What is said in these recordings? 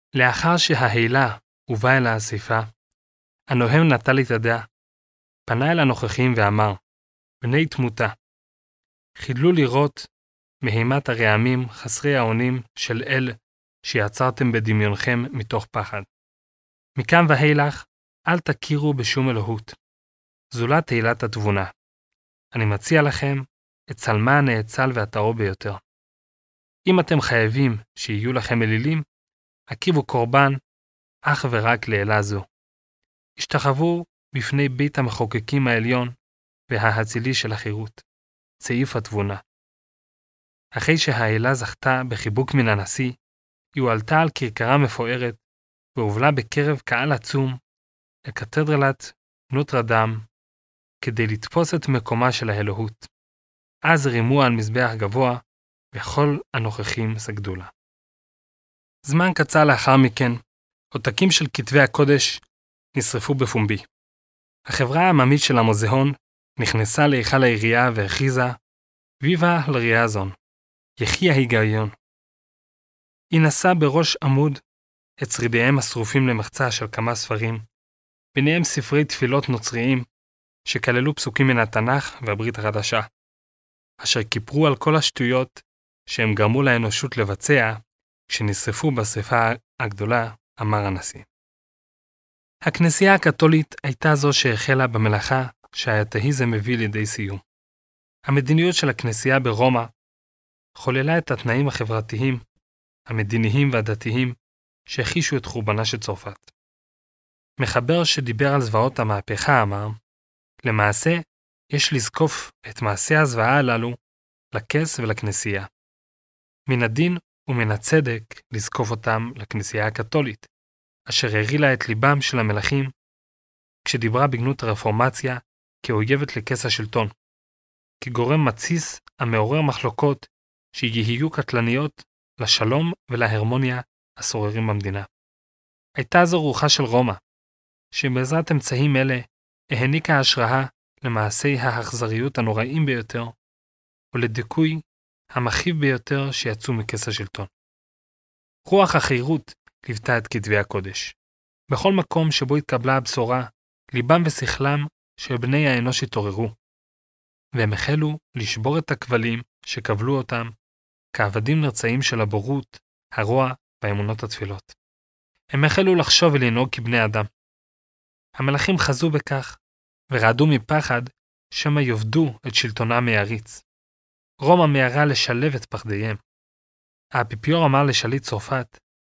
לאחר שההילה הובא אל האסיפה, הנוהם נטל את ידה, פנה אל הנוכחים ואמר, בני תמותה, חדלו לראות מהימת הרעמים חסרי האונים של אל שיצרתם בדמיונכם מתוך פחד. מכאן ואילך אל תכירו בשום אלוהות, זולת תהילת התבונה. אני מציע לכם את צלמה הנאצל והטהור ביותר. אם אתם חייבים שיהיו לכם אלילים, הקריבו קורבן אך ורק לאלה זו. השתחוו בפני בית המחוקקים העליון וההצילי של החירות, צעיף התבונה. אחרי שהאלה זכתה בחיבוק מן הנשיא, היא הועלתה על כרכרה מפוארת והובלה בקרב קהל עצום לקתדרלת נוטרדם כדי לתפוס את מקומה של האלוהות. אז רימו על מזבח גבוה וכל הנוכחים סגדו לה. זמן קצר לאחר מכן, עותקים של כתבי הקודש נשרפו בפומבי. החברה העממית של המוזיאון נכנסה להיכל העירייה והכריזה, ויבה לריאזון, יחי ההיגיון. היא נשאה בראש עמוד את שרידיהם השרופים למחצה של כמה ספרים, ביניהם ספרי תפילות נוצריים שכללו פסוקים מן התנ"ך והברית החדשה, אשר כיפרו על כל השטויות שהם גרמו לאנושות לבצע כשנשרפו בשרפה הגדולה, אמר הנשיא. הכנסייה הקתולית הייתה זו שהחלה במלאכה שהאתאיזם מביא לידי סיום. המדיניות של הכנסייה ברומא חוללה את התנאים החברתיים, המדיניים והדתיים שהחישו את חורבנה של צרפת. מחבר שדיבר על זוועות המהפכה אמר, למעשה יש לזקוף את מעשי הזוועה הללו לכס ולכנסייה. מן הדין ומן הצדק לזקוף אותם לכנסייה הקתולית, אשר הרעילה את ליבם של המלכים כשדיברה בגנות הרפורמציה כאויבת לכס השלטון, כגורם מתסיס המעורר מחלוקות שיהיו קטלניות לשלום ולהרמוניה השוררים במדינה. הייתה זו רוחה של רומא, שבעזרת אמצעים אלה העניקה השראה למעשי האכזריות הנוראים ביותר ולדיכוי המכאיב ביותר שיצאו מכס השלטון. רוח החירות ליוותה את כתבי הקודש. בכל מקום שבו התקבלה הבשורה, ליבם ושכלם של בני האנוש התעוררו, והם החלו לשבור את הכבלים שכבלו אותם כעבדים נרצעים של הבורות, הרוע והאמונות התפילות. הם החלו לחשוב ולנהוג כבני אדם. המלכים חזו בכך ורעדו מפחד שמא יאבדו את שלטונם מהעריץ. רומא מיהרה לשלב את פחדיהם. האפיפיור אמר לשליט צרפת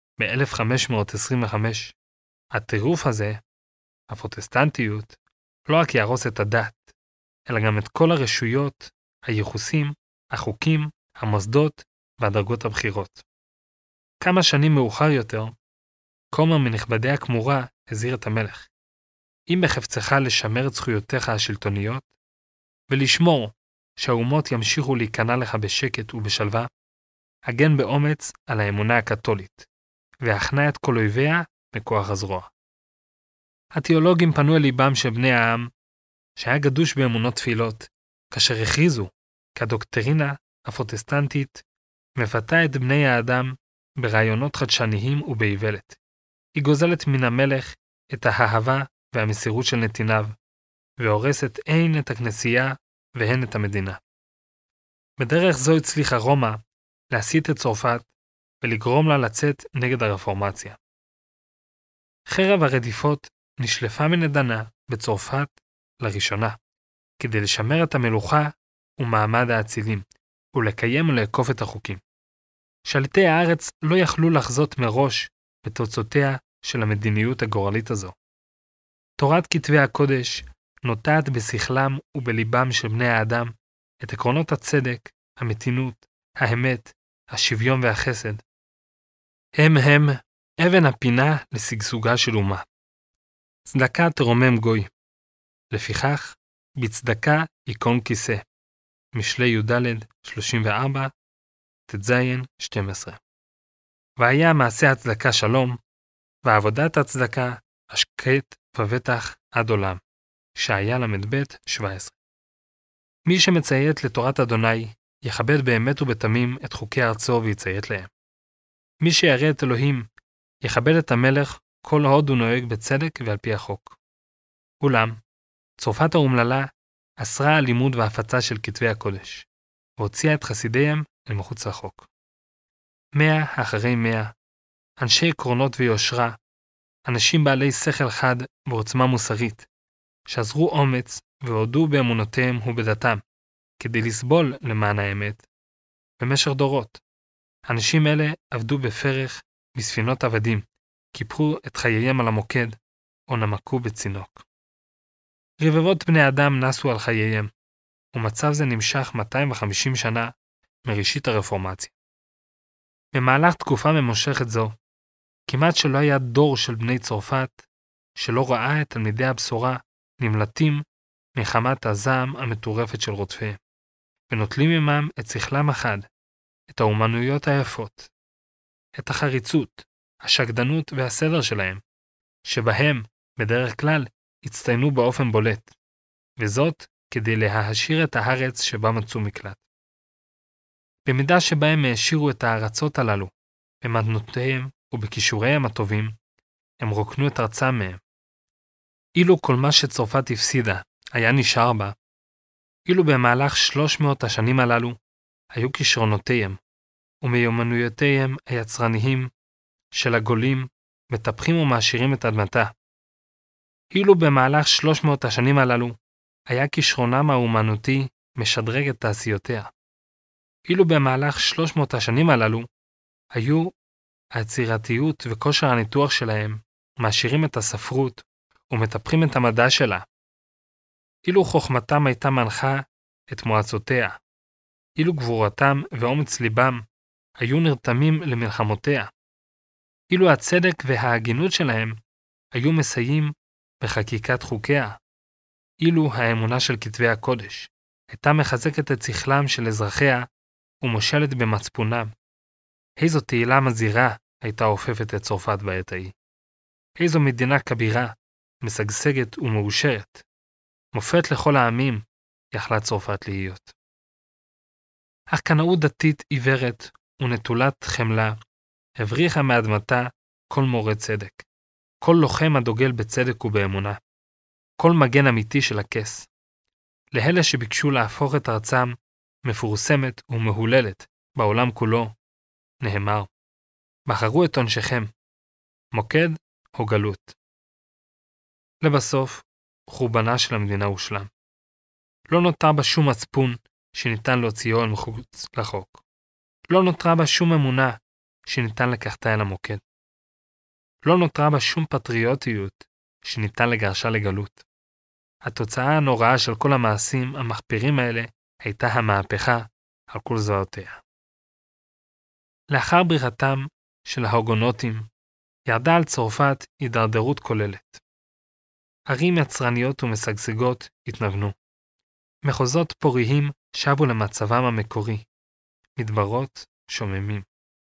ב-1525, הטירוף הזה, הפרוטסטנטיות, לא רק יהרוס את הדת, אלא גם את כל הרשויות, היחוסים, החוקים, המוסדות והדרגות הבכירות. כמה שנים מאוחר יותר, כומר מנכבדי הכמורה הזהיר את המלך, אם בחפצך לשמר את זכויותיך השלטוניות, ולשמור שהאומות ימשיכו להיכנע לך בשקט ובשלווה, הגן באומץ על האמונה הקתולית, והכנע את כל אויביה בכוח הזרוע. התיאולוגים פנו אל ליבם של בני העם, שהיה גדוש באמונות תפילות, כאשר הכריזו כי הדוקטרינה הפרוטסטנטית מפתה את בני האדם ברעיונות חדשניים ובאיוולת. היא גוזלת מן המלך את האהבה והמסירות של נתיניו, והורסת הן את הכנסייה והן את המדינה. בדרך זו הצליחה רומא להסית את צרפת ולגרום לה לצאת נגד הרפורמציה. חרב הרדיפות נשלפה מנדנה בצרפת לראשונה, כדי לשמר את המלוכה ומעמד האצילים, ולקיים ולעקוף את החוקים. שליטי הארץ לא יכלו לחזות מראש בתוצאותיה של המדיניות הגורלית הזו. תורת כתבי הקודש נוטעת בשכלם ובליבם של בני האדם את עקרונות הצדק, המתינות, האמת, השוויון והחסד. הם אבן הפינה לשגשוגה של אומה. צדקה תרומם גוי. לפיכך, בצדקה ייכון כיסא. משלי י"ד 34, ט"ז 12. והיה מעשה הצדקה שלום, ועבודת הצדקה השקט ובטח עד עולם. שהיה ל"ב 17. מי שמציית לתורת אדוני, יכבד באמת ובתמים את חוקי ארצו ויציית להם. מי שירא את אלוהים, יכבד את המלך כל עוד הוא נוהג בצדק ועל פי החוק. אולם, צרפת האומללה אסרה על לימוד והפצה של כתבי הקודש, והוציאה את חסידיהם אל מחוץ לחוק. 100 אחרי 100, אנשי עקרונות ויושרה, אנשים בעלי שכל חד ועוצמה מוסרית, שעזרו אומץ והודו באמונותיהם ובדתם, כדי לסבול למען האמת, במשך דורות. אנשים אלה עבדו בפרך בספינות עבדים, קיפחו את חייהם על המוקד, או נמקו בצינוק. רבבות בני אדם נסו על חייהם, ומצב זה נמשך 250 שנה מראשית הרפורמציה. במהלך תקופה ממושכת זו, כמעט שלא היה דור של בני צרפת שלא ראה את תלמידי הבשורה נמלטים מחמת הזעם המטורפת של רודפיהם, ונוטלים עמם את שכלם החד, את האומנויות היפות, את החריצות, השקדנות והסדר שלהם, שבהם בדרך כלל הצטיינו באופן בולט, וזאת כדי להעשיר את הארץ שבה מצאו מקלט. במידה שבהם העשירו את הארצות הללו, במתנותיהם ובכישוריהם הטובים, הם רוקנו את ארצם מהם. אילו כל מה שצרפת הפסידה היה נשאר בה, אילו במהלך 300 השנים הללו היו כישרונותיהם ומיומנויותיהם היצרניים של הגולים מטפחים ומעשירים את אדמתה. אילו במהלך 300 השנים הללו היה כישרונם האומנותי משדרג את תעשיותיה. אילו במהלך 300 השנים הללו היו היצירתיות וכושר הניתוח שלהם מעשירים את הספרות ומטפחים את המדע שלה. אילו חוכמתם הייתה מנחה את מועצותיה. אילו גבורתם ואומץ ליבם היו נרתמים למלחמותיה. אילו הצדק וההגינות שלהם היו מסייעים בחקיקת חוקיה. אילו האמונה של כתבי הקודש הייתה מחזקת את שכלם של אזרחיה ומושלת במצפונם. איזו תהילה מזהירה הייתה אופפת את צרפת בעת ההיא. איזו מדינה כבירה, משגשגת ומאושרת. מופת לכל העמים יכלה צרפת להיות. אך קנאות דתית עיוורת ונטולת חמלה הבריחה מאדמתה כל מורה צדק, כל לוחם הדוגל בצדק ובאמונה, כל מגן אמיתי של הכס. לאלה שביקשו להפוך את ארצם מפורסמת ומהוללת בעולם כולו, נאמר, בחרו את עונשכם, מוקד או גלות. לבסוף, חורבנה של המדינה הושלם. לא נותר בה שום מצפון שניתן להוציאו אל מחוץ לחוק. לא נותרה בה שום אמונה שניתן לקחתה אל המוקד. לא נותרה בה שום פטריוטיות שניתן לגרשה לגלות. התוצאה הנוראה של כל המעשים המחפירים האלה הייתה המהפכה על כל זרועותיה. לאחר בריחתם של ההוגונוטים, ירדה על צרפת הידרדרות כוללת. ערים יצרניות ומשגשגות התנוונו. מחוזות פוריים שבו למצבם המקורי, מדברות שוממים.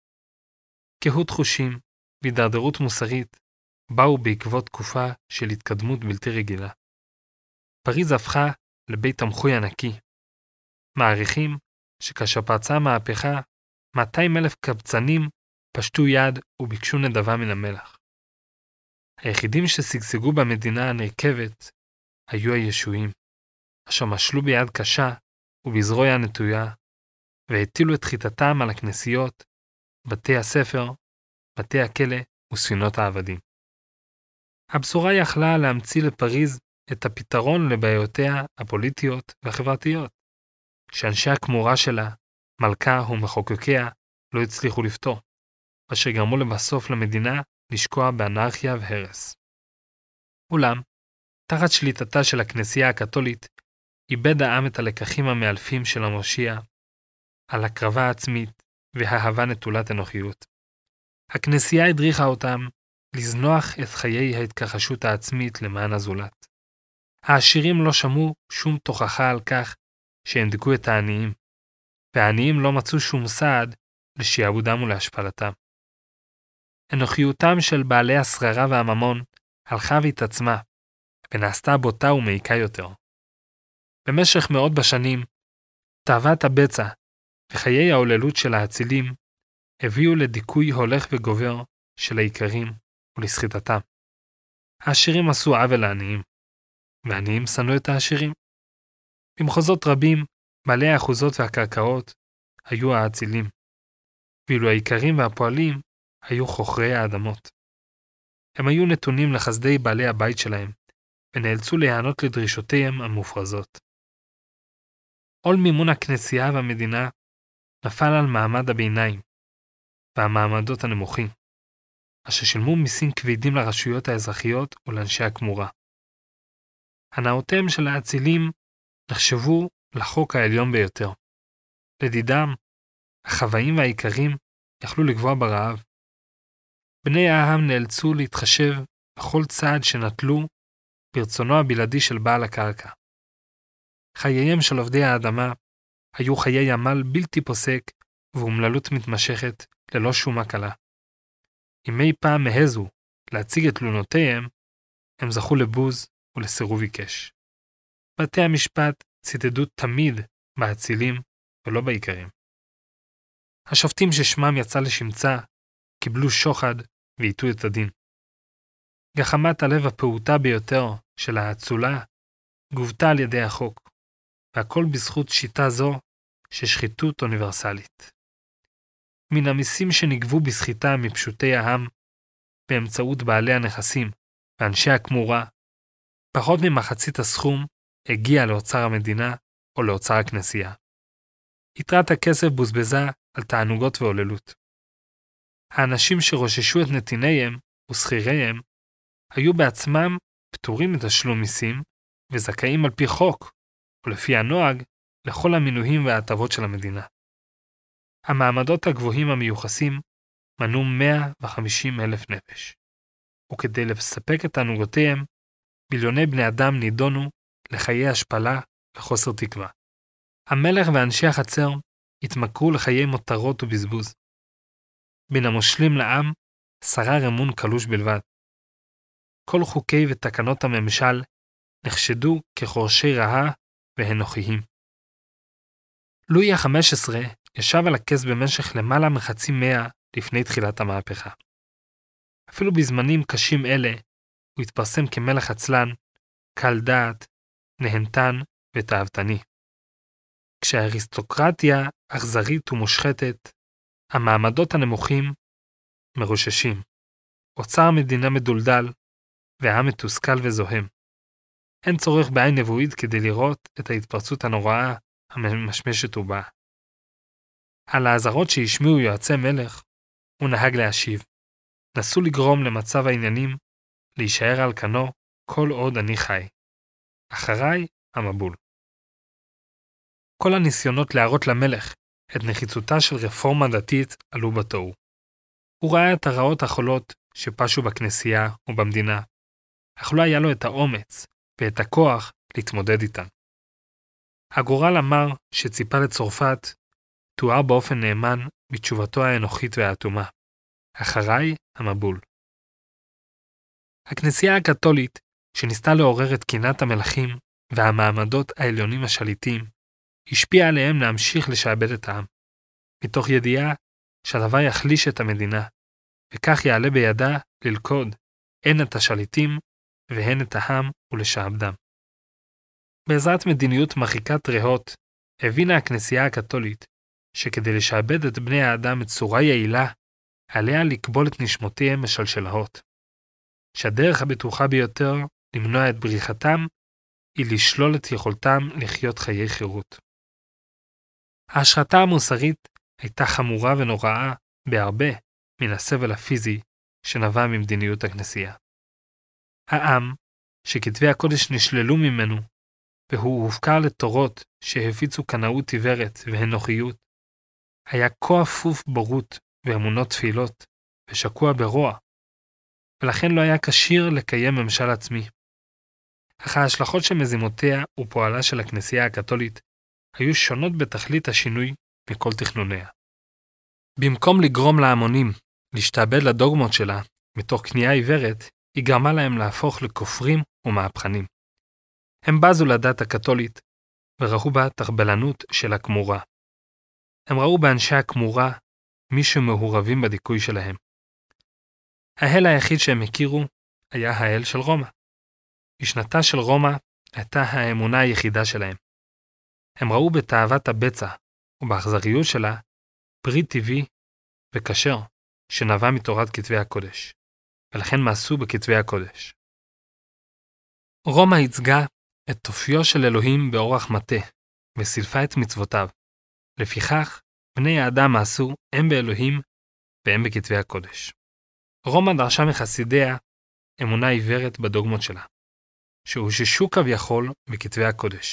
קהות חושים והידרדרות מוסרית באו בעקבות תקופה של התקדמות בלתי רגילה. פריז הפכה לבית תמחוי ענקי. מעריכים שכאשר פרצה המהפכה, 200,000 קבצנים פשטו יד וביקשו נדבה מן המלך. היחידים ששגשגו במדינה הנרכבת היו הישועים, אשר משלו ביד קשה ובזרוע נטויה, והטילו את חיטתם על הכנסיות, בתי הספר, בתי הכלא וספינות העבדים. הבשורה יכלה להמציא לפריז את הפתרון לבעיותיה הפוליטיות והחברתיות, שאנשי הכמורה שלה, מלכה ומחוקקיה, לא הצליחו לפתור, אשר גרמו לבסוף למדינה לשקוע באנרכיה והרס. אולם, תחת שליטתה של הכנסייה הקתולית, איבד העם את הלקחים המאלפים של המושיע, על הקרבה העצמית והאהבה נטולת אנוכיות. הכנסייה הדריכה אותם לזנוח את חיי ההתכחשות העצמית למען הזולת. העשירים לא שמעו שום תוכחה על כך שהנדקו את העניים, והעניים לא מצאו שום סעד לשיעבודם ולהשפלתם. אנוכיותם של בעלי השררה והממון הלכה והתעצמה, ונעשתה בוטה ומעיקה יותר. במשך מאות בשנים, תאוות הבצע וחיי ההוללות של האצילים הביאו לדיכוי הולך וגובר של האיכרים ולסחיטתם. העשירים עשו עוול לעניים, והעניים שנאו את העשירים. במחוזות רבים, בעלי האחוזות והקרקעות היו האצילים, ואילו האיכרים והפועלים היו חוכרי האדמות. הם היו נתונים לחסדי בעלי הבית שלהם, ונאלצו להיענות לדרישותיהם המופרזות. עול מימון הכנסייה והמדינה נפל על מעמד הביניים והמעמדות הנמוכים, אשר שילמו מיסים כבדים לרשויות האזרחיות ולאנשי הכמורה. הנאותיהם של האצילים נחשבו לחוק העליון ביותר. לדידם, החוואים והאיכרים יכלו לגבוע ברעב. בני העם נאלצו להתחשב בכל צעד שנטלו ברצונו הבלעדי של בעל הקרקע. חייהם של עובדי האדמה היו חיי עמל בלתי פוסק ואומללות מתמשכת ללא שום הקלה. אם אי פעם העזו להציג את תלונותיהם, הם זכו לבוז ולסירוב עיקש. בתי המשפט צידדו תמיד באצילים ולא באיכרים. השופטים ששמם יצא לשמצה קיבלו שוחד ועיטו את הדין. גחמת הלב הפעוטה ביותר של האצולה גובתה על ידי החוק, והכל בזכות שיטה זו ששחיתות אוניברסלית. מן המיסים שנגבו בסחיטה מפשוטי העם, באמצעות בעלי הנכסים ואנשי הכמורה, פחות ממחצית הסכום הגיע לאוצר המדינה או לאוצר הכנסייה. יתרת הכסף בוזבזה על תענוגות ועוללות. האנשים שרוששו את נתיניהם ושכיריהם היו בעצמם פטורים מתשלום מיסים וזכאים על פי חוק, או לפי הנוהג, לכל המינויים וההטבות של המדינה. המעמדות הגבוהים המיוחסים מנו 150,000 נפש, וכדי לספק את תענוגותיהם, מיליוני בני אדם נידונו לחיי השפלה וחוסר תקווה. המלך ואנשי החצר התמכרו לחיי מותרות ובזבוז. בין המושלים לעם שרר אמון קלוש בלבד. כל חוקי ותקנות הממשל נחשדו כחורשי רעה והנוכיים. לואי ה-15 ישב על הכס במשך למעלה מחצי מאה לפני תחילת המהפכה. אפילו בזמנים קשים אלה הוא התפרסם כמלך עצלן, קל דעת, נהנתן ותאוותני. כשהאריסטוקרטיה אכזרית ומושחתת, המעמדות הנמוכים מרוששים. אוצר המדינה מדולדל והעם מתוסכל וזוהם. אין צורך בעין נבואית כדי לראות את ההתפרצות הנוראה המשמשת ובאה. על האזהרות שהשמיעו יועצי מלך, הוא נהג להשיב. נסו לגרום למצב העניינים להישאר על כנו כל עוד אני חי. אחריי המבול. כל הניסיונות להראות למלך את נחיצותה של רפורמה דתית עלו בתוהו. הוא ראה את הרעות החולות שפשו בכנסייה ובמדינה, אך לא היה לו את האומץ ואת הכוח להתמודד איתן. הגורל אמר שציפה לצרפת תואר באופן נאמן בתשובתו האנוכית והאטומה. אחריי המבול. הכנסייה הקתולית, שניסתה לעורר את קנאת המלכים והמעמדות העליונים השליטים, השפיעה עליהם להמשיך לשעבד את העם, מתוך ידיעה שהדבר יחליש את המדינה, וכך יעלה בידה ללכוד הן את השליטים והן את העם ולשעבדם. בעזרת מדיניות מרחיקת ריאות, הבינה הכנסייה הקתולית שכדי לשעבד את בני האדם בצורה יעילה, עליה לקבול את נשמותיהם משלשלהות. שהדרך הבטוחה ביותר למנוע את בריחתם היא לשלול את יכולתם לחיות חיי חירות. ההשחתה המוסרית הייתה חמורה ונוראה בהרבה מן הסבל הפיזי שנבע ממדיניות הכנסייה. העם, שכתבי הקודש נשללו ממנו, והוא הופקר לתורות שהפיצו קנאות עיוורת והנוחיות, היה כה אפוף בורות ואמונות תפילות ושקוע ברוע, ולכן לא היה כשיר לקיים ממשל עצמי. אך ההשלכות של מזימותיה ופועלה של הכנסייה הקתולית היו שונות בתכלית השינוי מכל תכנוניה. במקום לגרום להמונים להשתעבד לדוגמות שלה מתוך כניעה עיוורת, היא גרמה להם להפוך לכופרים ומהפכנים. הם בזו לדת הקתולית וראו בה תחבלנות של הכמורה. הם ראו באנשי הכמורה מי שמעורבים בדיכוי שלהם. האל היחיד שהם הכירו היה האל של רומא. משנתה של רומא הייתה האמונה היחידה שלהם. הם ראו בתאוות הבצע ובאכזריות שלה ברית טבעי וכשר שנבע מתורת כתבי הקודש, ולכן מעשו בכתבי הקודש. רומא ייצגה את אופיו של אלוהים באורח מטה, וסילפה את מצוותיו. לפיכך, בני האדם מעשו הם באלוהים והם בכתבי הקודש. רומא דרשה מחסידיה אמונה עיוורת בדוגמות שלה, שהוששו כביכול בכתבי הקודש.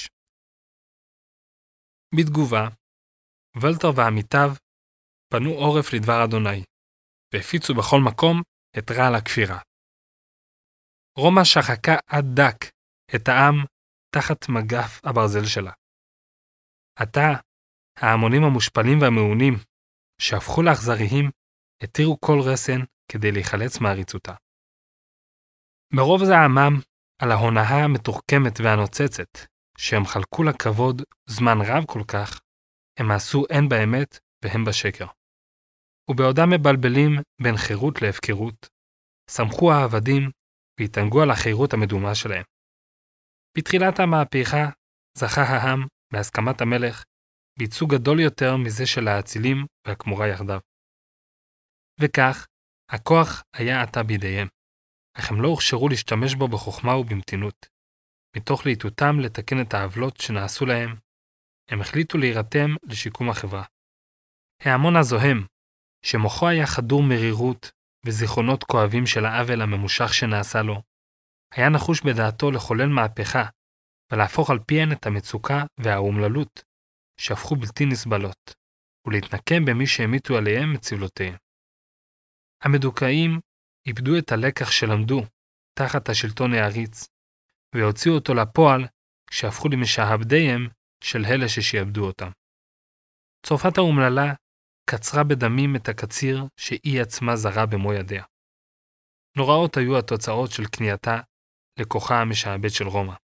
בתגובה, וולטר ועמיתיו פנו עורף לדבר אדוני, והפיצו בכל מקום את רעל הכפירה. רומא שחקה עד דק את העם תחת מגף הברזל שלה. עתה, ההמונים המושפלים והמעונים, שהפכו לאכזריים, התירו כל רסן כדי להיחלץ מעריצותה. ברוב זעמם על ההונאה המתוחכמת והנוצצת, שהם חלקו לכבוד זמן רב כל כך, הם עשו הן באמת והן בשקר. ובעודם מבלבלים בין חירות להפקרות, שמחו העבדים והתענגו על החירות המדומה שלהם. בתחילת המהפכה זכה העם, בהסכמת המלך, בייצוג גדול יותר מזה של האצילים והכמורה יחדיו. וכך, הכוח היה עתה בידיהם, אך הם לא הוכשרו להשתמש בו בחוכמה ובמתינות. מתוך להיטותם לתקן את העוולות שנעשו להם, הם החליטו להירתם לשיקום החברה. ההמון הזוהם, שמוחו היה חדור מרירות וזיכרונות כואבים של העוול הממושך שנעשה לו, היה נחוש בדעתו לחולל מהפכה ולהפוך על פיהן את המצוקה והאומללות שהפכו בלתי נסבלות, ולהתנקם במי שהמיתו עליהם את סבלותיהם. המדוכאים איבדו את הלקח שלמדו תחת השלטון העריץ, והוציאו אותו לפועל כשהפכו למשעבדיהם של אלה ששיעבדו אותם. צרפת האומללה קצרה בדמים את הקציר שהיא עצמה זרה במו ידיה. נוראות היו התוצאות של כניעתה לכוחה המשעבד של רומא.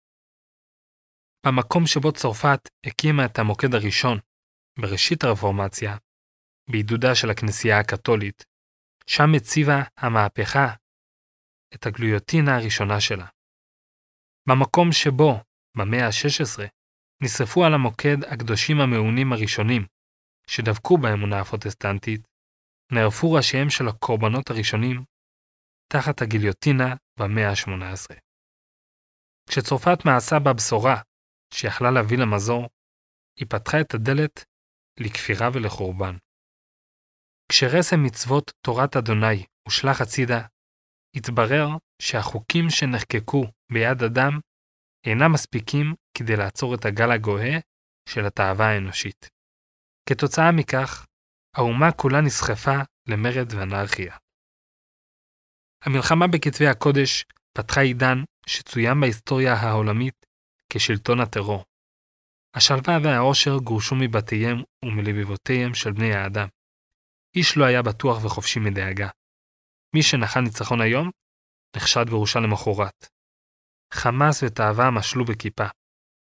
במקום שבו צרפת הקימה את המוקד הראשון, בראשית הרפורמציה, בעידודה של הכנסייה הקתולית, שם הציבה המהפכה את הגלויוטינה הראשונה שלה. במקום שבו, במאה ה-16, נשרפו על המוקד הקדושים המעונים הראשונים, שדבקו באמונה הפרוטסטנטית, נערפו ראשיהם של הקורבנות הראשונים תחת הגיליוטינה במאה ה-18. כשצרפת מעשה בבשורה שיכלה להביא למזור, היא פתחה את הדלת לכפירה ולחורבן. כשרסם מצוות תורת אדוני הושלך הצידה, התברר שהחוקים שנחקקו ביד אדם אינם מספיקים כדי לעצור את הגל הגואה של התאווה האנושית. כתוצאה מכך, האומה כולה נסחפה למרד ואנרכיה. המלחמה בכתבי הקודש פתחה עידן שצוין בהיסטוריה העולמית כשלטון הטרור. השלווה והאושר גורשו מבתיהם ומלבבותיהם של בני האדם. איש לא היה בטוח וחופשי מדאגה. מי שנחל ניצחון היום, נחשד והורשע למחרת. חמאס ותאווה משלו בכיפה.